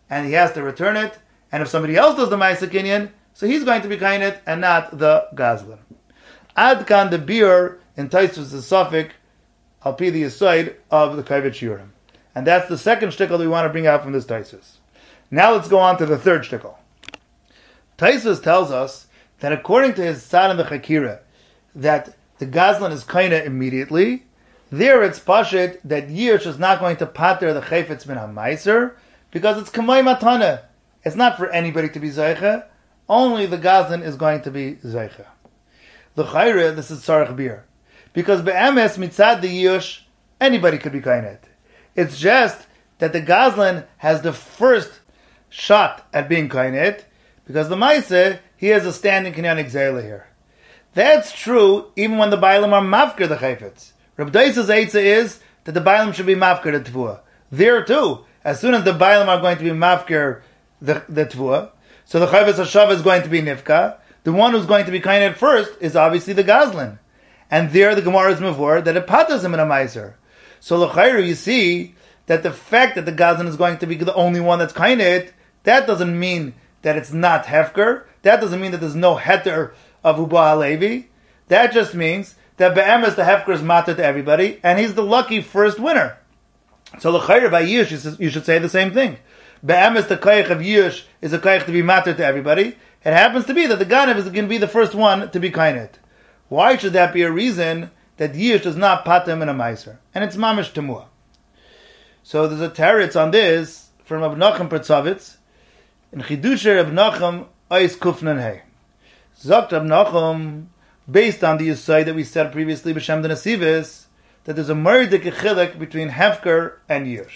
and he has to return it. And if somebody else does the Ma'aser Kinyan, so he's going to be Kainet and not the Gazlan. Ad kan the beer in Taisus the Suffolk, Al Pi the aside of the Kaivet Shiurim. And that's the second shtickle that we want to bring out from this Taisus. Now let's go on to the third shtickle. Taisus tells us that according to his Tzad in the Chakira, that the Gazlan is Kaina immediately. There it's Pashit that Yish is not going to pater the Chayfetz min HaMaiser because it's Kamay Matana. It's not for anybody to be Zeicha. Only the Gazlan is going to be Zeicha. L'chayre, this is Tzarech Bir. Because Be'emes mitzad the Yish, anybody could be Kainet. It's just that the Gazlan has the first shot at being Kainet because the Maise, he has a standing Kinyan Exela here. That's true even when the Bailam are Mafker the Chayfetz. Reb Daisa's Eitzah is that the Bailam should be Mafker the Tvua. There too, as soon as the Bailam are going to be Mafker the, the Tvua, so the Chayfetz Hashav is going to be Nifka. The one who's going to be Kainet first is obviously the Gazlan. And there the Gemara is Mavor that it patters him in a Meiser. So l'chayru, you see that the fact that the Gazlan is going to be the only one that's Kainet, that doesn't mean that it's not Hefker. That doesn't mean that there's no Heter of Uba HaLevi. That just means that Be'emes the Hefker is matter to everybody, and he's the lucky first winner. So l'chayru by Yish, you should say the same thing. Be'emes the Kaich of Yish is a Kaich to be matter to everybody. It happens to be that the Ganav is going to be the first one to be Kainet. Why should that be a reason that Yish does not patem in a Meiser? And it's Mamish Temua. So there's a teretz on this from Reb Nachum Pertzovitz in Chidusher Reb Nachum Ois Kufnan Hey. Zokt Reb Nachum, based on the Yisai that we said previously, B'Shem the Nesivis, that there's a murdik chilek between Hefker and Yish.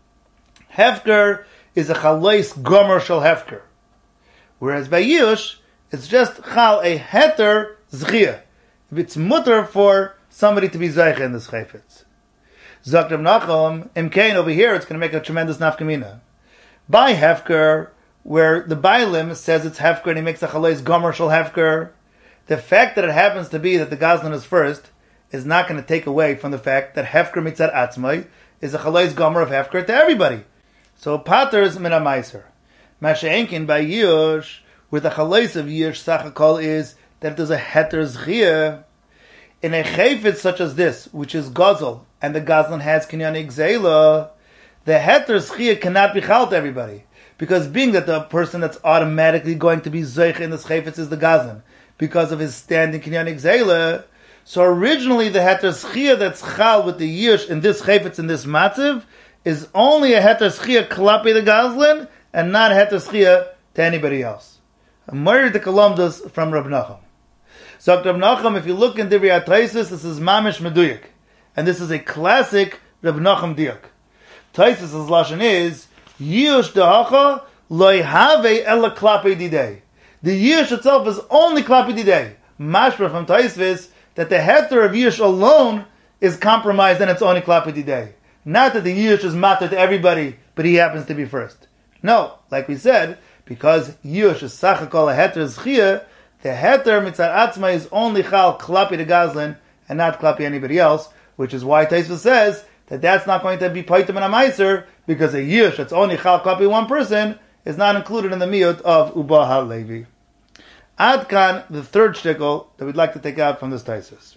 Hefker is a Chalais Gomer Shel Hefker. Whereas by Yish, it's just Chal a Heter Zchiyah. It's mutter for somebody to be Zeicha in this Chayfetz. Zokt Reb Nachum, Imkain over here, it's going to make a tremendous nafkamina. By Hefker, where the Bailim says it's Hefker and he makes a Chalais Gomer Shel Hefker, the fact that it happens to be that the Gazlan is first is not going to take away from the fact that Hefker Mitzad Atzmai is a Chalais Gomer of Hefker to everybody. So Pater's Min HaMaiser. Masha'enkin by Yish, where the Chalais of Yish Sachakol is that there's a Heter Zchiyah, in a Chayfetz such as this, which is Gazel, and the Gazlan has Kinyan Igzela, the Heter Zchiyah cannot be Chal to everybody. Because being that the person that's automatically going to be Zeich in this Chayfetz is the Gazlan, because of his standing Kinyan Igzela, so originally the Heter Zchiyah that's Chal with the Yish in this Chayfetz, in this Matziv, is only a Heter Zchiyah Klapi the Gazlan, and not a Heter Zchiyah to anybody else. A Murder the Kalamdas from Reb Nachum. So Reb Nachum, if you look in Divrei Taisus, this is Mamish Meduyik. And this is a classic Reb Nachum Diak. Taisus' Lashon is, Yish Dehacha Loi Have Ela Klapi Didei. The Yish itself is only Klapi Didei. Mashra from Taisus, that the Heter of Yish alone is compromised and it's only Klapi Didei. Not that the Yish is matter to everybody, but he happens to be first. No, like we said, because Yish is Sachakol a Heter Zchiyah, the Heter Mitzad Atzma is only Chal Klapi the Gazlan and not Klapi anybody else, which is why Taisva says that that's not going to be Paitim and a Meiser, because a Yish that's only Chal Klapi one person is not included in the Miyut of Uba HaLevi. Adkan, the third shtickle that we'd like to take out from this Taisus.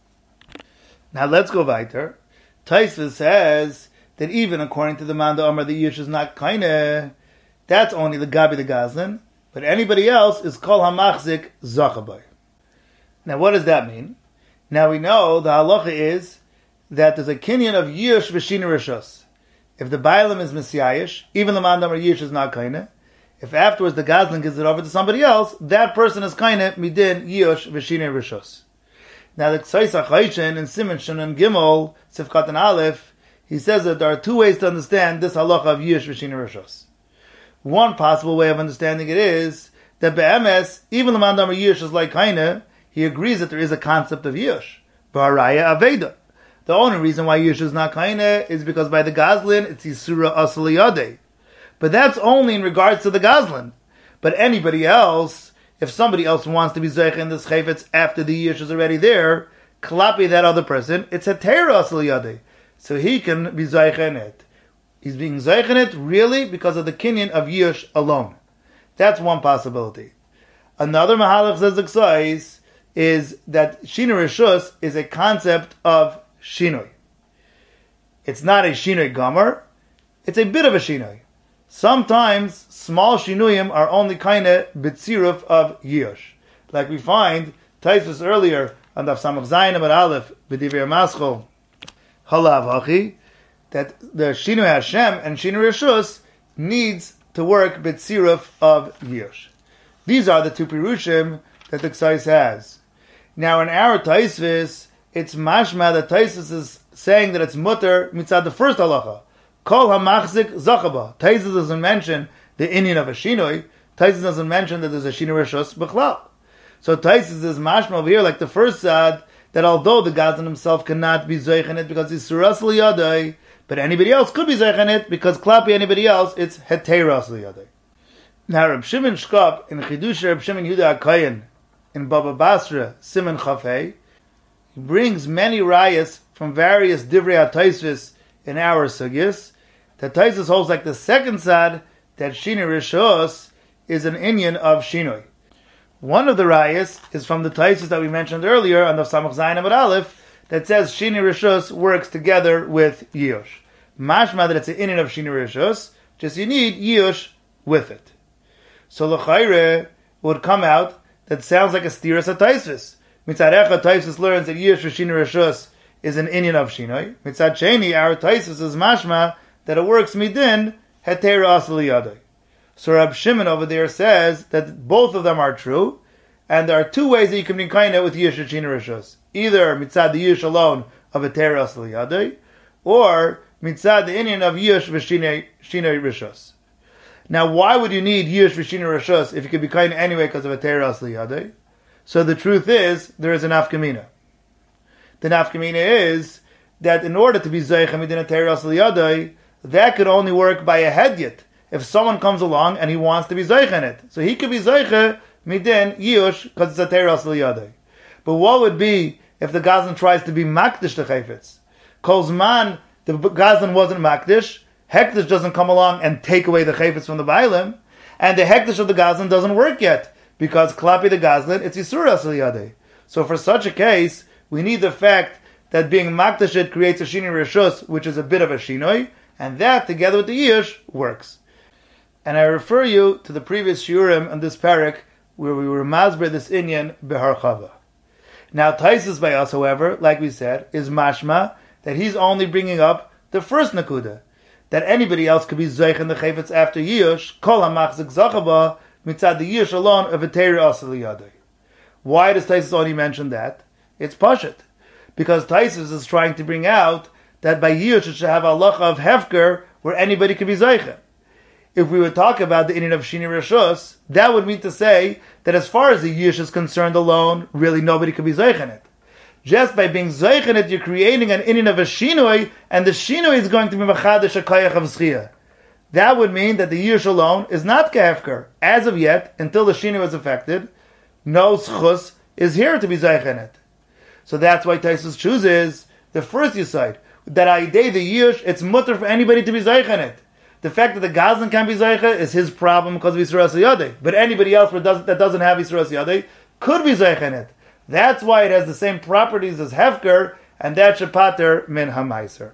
Now let's go weiter. Taisva says that even according to the Manda Amar, the Yish is not Kaineh, that's only the Gabi the Gazlan, but anybody else is Kol HaMachzik Zachabay. Now what does that mean? Now we know the halacha is that there's a kinyan of Yish v'shina rishos. If the Bailam is Messiahish, even the Mandam or Yish is not Kaineh. If afterwards the Gazlan gives it over to somebody else, that person is Kaineh midin Yish v'shina rishos. Now the Ktsaisa Chayshin in Siman Shon and Gimel, Sifkat and Aleph, he says that there are two ways to understand this halacha of Yish v'shina rishos. One possible way of understanding it is that Be'emes, even the Mandam or Yish is like Kaineh, he agrees that there is a concept of Yish. Ba'araya Aveda. The only reason why Yish is not Kaineh is because by the Gazlan, it's Yisura Asal Yadeh. But that's only in regards to the Gazlan. But anybody else, if somebody else wants to be Zeich in this Chayfetz after the Yish is already there, Klapi that other person, it's a Teira Asal Yadeh. So he can be Zeich in it. He's being zeichen it really because of the kinyan of Yush alone. That's one possibility. Another mahalach says the Ksais is that Shinui Rishus is a concept of Shinui. It's not a Shinui Gomer, it's a bit of a Shinui. Sometimes small Shinuyim are only kind of B'tziruf of Yush. Like we find, Taisus earlier, on Daf Samach Zayin Amar Aleph, B'divrei Maschol, Halav Hachi, that the Shinui Hashem and Shinui Rishus needs to work B'tziruf of Yush. These are the two Pirushim that the Ksais has. Now in our Taisvis, it's mashma that Taisus is saying that it's mutter mitzad the first halacha. Kol hamachzik zachaba. Taisus doesn't mention the inyan of a shinoi. Taisus doesn't mention that there's a shinoi rishus b'chlal. So Taisus is mashma over here, like the first sad, that although the Gazan himself cannot be zeichen it because he's suras liyadai, but anybody else could be zeichen it because klapi anybody else, it's heteras liyadai. Now Reb Shimon Shkop in Chidush Reb Shimon Yehuda HaKohen in Baba Basra Simon Chafei, he brings many rayas from various divrei HaTaisvis in our sugyas, that Taisus holds like the second sad that Shinui Rishos is an inyan of Shinui. One of the rayas is from the Taisus that we mentioned earlier on the Samach Zayin Amud Aleph that says Shinui Rishos works together with Yush. Mashma that it's an inyan of Shinui Rishos, just you need Yush with it. So l'chayre would come out that sounds like a stiras HaTaisvis. Mitzad Echad Taisus learns that Yush for Shinui Rishos is an inyan of Shinoi. Mitzad Sheni, our Taisus is mashma that it works midin hetera asli yadai. So Rab Shimon over there says that both of them are true, and there are two ways that you can be kind with Yush and Shinui Rishos. Either mitzad the Yush alone of hetera asli yadai, or mitzad the inyan of Yush v'Shinui Rishos. Now, why would you need Yush v'Shinui Rishos if you could be kind anyway because of hetera asli yadai? So the truth is, there is an nafkamina. The nafkamina is that in order to be zeicha midin hetera asli yadai, that could only work by a hedyet. If someone comes along and he wants to be zeicha in it, so he could be zeicha midin Yush because it's hetera asli yadai. But what would be if the Gazan tries to be makdish the chayfetz? Kol zman the Gazan wasn't makdish, hektish doesn't come along and take away the chayfetz from the bailim, and the hektish of the Gazan doesn't work yet. Because klapi the gazlan, it's yisur asli yadei. So for such a case, we need the fact that being maktashit creates a shinui rishus, which is a bit of a shinoi, and that together with the yish works. And I refer you to the previous shiurim on this parak where we were masber this inyan beharchava. Now Taisus by us, however, like we said, is mashma that he's only bringing up the first nakuda, that anybody else could be zeich in the chayvetz after yish, kol hamachzik zachaba, mitzad the Yush alone of hetera asli yadai. Why does Taisus only mention that? It's pashut. Because Taisus is trying to bring out that by Yush it should have a halacha of hefker where anybody could be zeicha. If we would talk about the inyan of Shinui Rishus, that would mean to say that as far as the Yush is concerned alone, really nobody could be zeicha in it. Just by being zeicha in it, you're creating an inyan of a Shinui, and the Shinui is going to be machadish a koyach of zchiyah. That would mean that the Yush alone is not kehefker. As of yet, until the Shinui is affected, no schus is here to be zeich in it. So that's why Taisus chooses the first Yisayid, that Aidei the Yush, it's mutter for anybody to be zeich in it. The fact that the Gazan can't be zeicha is his problem because of Yisur Asiyadei. But anybody else that doesn't, that doesn't have Yisur Asiyadei could be zeich in it. That's why it has the same properties as hefker, and that's shepater min hamaiser.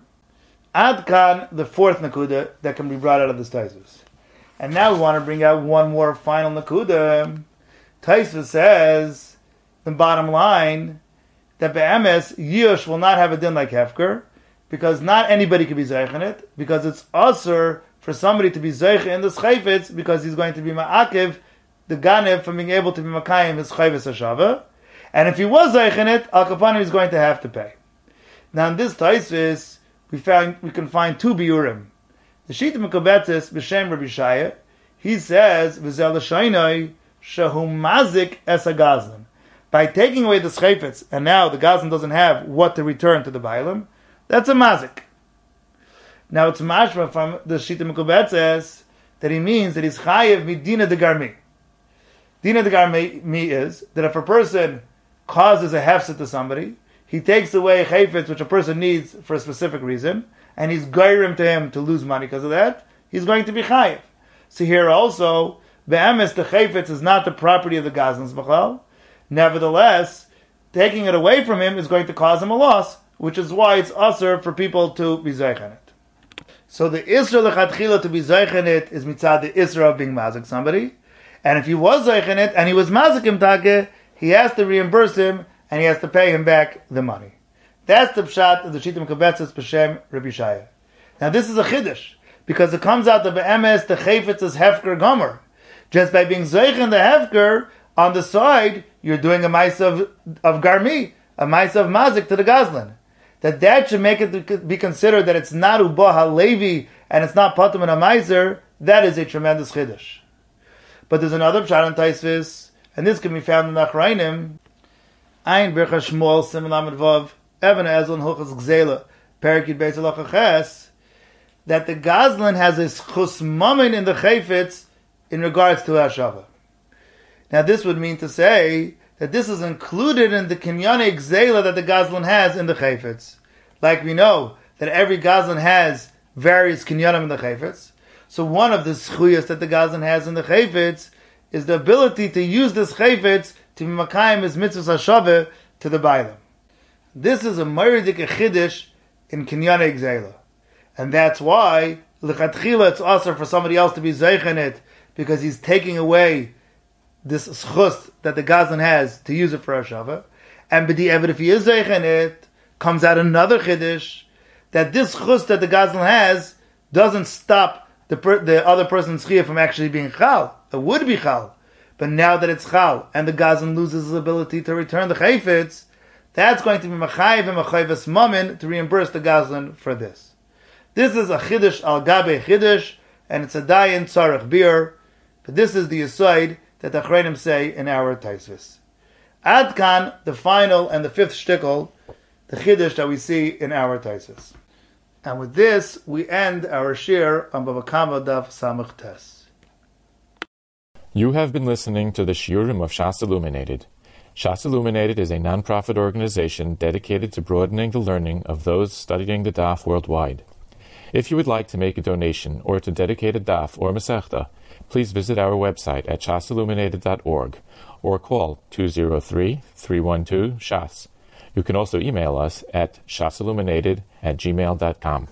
Ad kan, the fourth nakuda that can be brought out of this Taisus. And now we want to bring out one more final nakuda. Taisus says, the bottom line, that be'emes, Yush will not have a din like Hefker, because not anybody can be zeich in it, because it's usher for somebody to be zeich in this chayfetz, because he's going to be ma'akiv, the ganev, from being able to be makayim his chayfetz hashava. And if he was zeich in it, al kapanim is going to have to pay. Now in this Taisus, we found we can find two biurim. The Shita Mekubetzes b'shem Rabbi Shaya, he says v'zel l'shaynoi shehu mazik es hagazlan. By taking away the schayfetz, and now the gazlan doesn't have what to return to the bailim, that's a mazik. Now it's mashma from the Shita Mekubetzes that he means that he's chayev midina de garmi. Dina de garmi is that if a person causes a hefset to somebody, he takes away chayfetz which a person needs for a specific reason, and he's geirim to him to lose money because of that, he's going to be chayiv. So here also, be'emes, the chayfetz is not the property of the gazlans b'chal. Nevertheless, taking it away from him is going to cause him a loss, which is why it's usher for people to be zeichen it. So the isra lechatchila to be zeichen it is mitzad the isra of being mazik somebody, and if he was zeichen it and he was mazik him take, he has to reimburse him and he has to pay him back the money. That's the pshat of the Shittim Kabetzes b'shem Rabbi Shaya. Now this is a chiddush, because it comes out of the emes, the chayfetz is hefker gomer. Just by being zeichen the hefker, on the side, you're doing a ma'ase of, of garmi, a ma'ase of mazik to the gazlan. That that should make it be considered that it's not ubah halevi and it's not patum and a ma'aser, that is a tremendous chiddush. But there's another pshat in Taisvis, and this can be found in Achrayim, Ein Bircha Shmuel Siman Lamed Vav, Even Ezel and Hilchos Gzela, Perik Yud Beis Halacha Ches, that the gazlan has a schus mamin in the chayfetz in regards to hashava. Now this would mean to say that this is included in the kinyane gzela that the gazlan has in the chayfetz. Like we know that every gazlan has various kinyanim in the chayfetz. So one of the schuyas that the gazlan has in the chayfetz is the ability to use this chayfetz to be makayim his mitzvahs hashava to the bailam. This is a meridik chiddush in kinyane gzela. And that's why lechatchila it's also for somebody else to be zeichen it, because he's taking away this schus that the gazlan has to use it for hashava. And b'di'evet, if he is zeichen it, comes out another chiddush that this schus that the gazlan has doesn't stop the per, the other person's chiyah from actually being chal. It would be chal, but now that it's chal and the gazlan loses his ability to return the chayfetz, that's going to be machayiv and machayivas mamin to reimburse the gazlan for this. This is a chiddush al gabe chiddush, and it's a dayan tzarech bir. But this is the aside that the Achrayim say in our Taisvis. Ad kan, the final and the fifth shtickle, the chiddush that we see in our Taisvis. And with this, we end our shir on Bava Kama Daf Samach Tes. You have been listening to the Shiurim of Shas Illuminated. Shas Illuminated is a non-profit organization dedicated to broadening the learning of those studying the Daf worldwide. If you would like to make a donation or to dedicate a daf or masechta, please visit our website at shas illuminated dot org or call two zero three, three one two, S H A S. You can also email us at shasilluminated at gmail dot com.